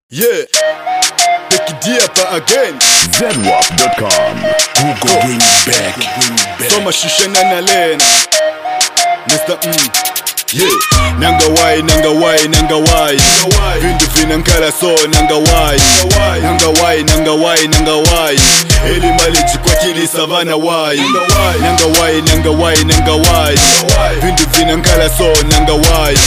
Yeah, take it deeper again. ZWAP.com. Google bring it back. Soma Shushana na Lena. Mr. Yeah, nanga wai vindu vinankala so nanga wai eli maleji kwa kili savana wai nanga wai vindu vinankala so nanga wai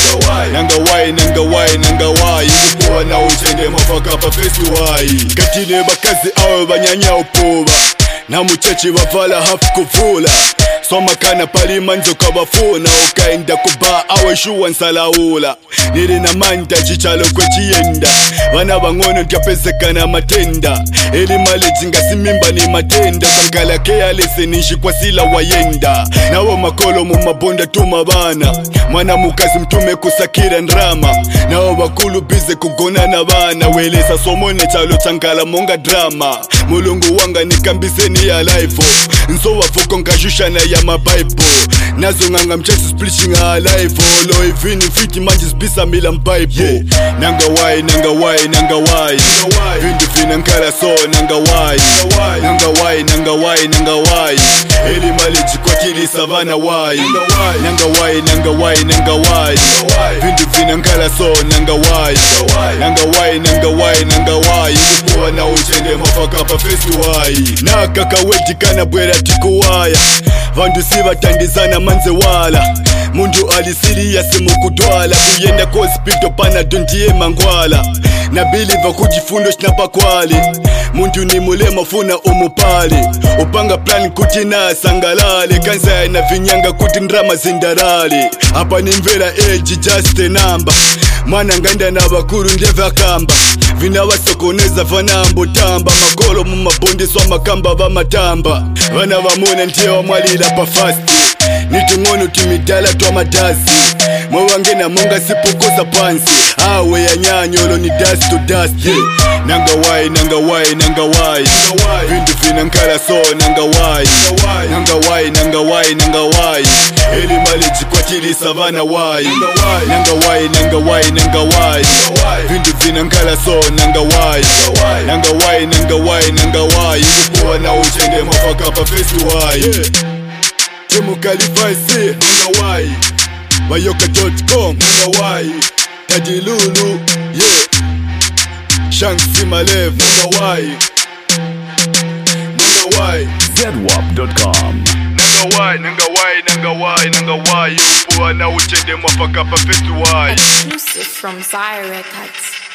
ukuwa na uchende mafaka pa fesi wai katile bakazi awe banyanya upuba na muchachi bavala hafu kuvula soma kana palima nzoka bafuna ukaenda kuba awe shuwa nsalaula nili na manda chichalo kwechienda vana bangono ndyapezekana matenda eli maleji ngasimimba ni matenda kankala kealese ninshi kwa sila wayenda nawo makolo mu mabonda tuma bana mwana mukazi mtume kusakira ndrama nawo bakulu bize kugona na bana welesa somone chalo chankala monga drama mulungu wanga nikambiseni ya life nso wafuko nkashushana ya mabaibo nazo nganga mchesi splitting a life lo even fiti manje sbisa mila mbaibo yeah. nanga wai vindu vinankala so nanga wai eli maleji kwa kili savana wai nanga wai vindu vinankala so nanga wai ukuwa na uchende mafaka pa fesi wai na kakaweti kana bwera tikuwaya vandu sivatandizana manze wala mundu alisiriya simukudwala kuyenda kospito pana dondiye mangwala na biliva kujifundo shinapakwali mundu ni mulema funa umupali upanga plan kuti na sangalale kanzaya na vinyanga kuti ndrama zindarali apa ni mvera age just a number mwana nganda na bakuru ndevakamba vinawasokoneza vanambo tamba magolo mumabondiswa makamba vamatamba vana vamona ndiye wamwalila pa fasti nitungono timidala twa madazi mwawangena monga sipokosa pansi awe ya nyanyolo ni dust to dust yeah. nanga wai vindu vinankala so nanga wai eli maleji kwa kili savana wai nanga wai vindu vinankala so nanga wai ukuwa na uchende mafaka pa fesi wai yeah. Timu Kalifaisi nanga wai Bayoka.com nanga wai Tadilulu yeah Shanksi Malev nanga wai ZWAP.com. nanga wai ukuwa na uchende mwafaka pa fesi wai Exclusive from Zaya Records.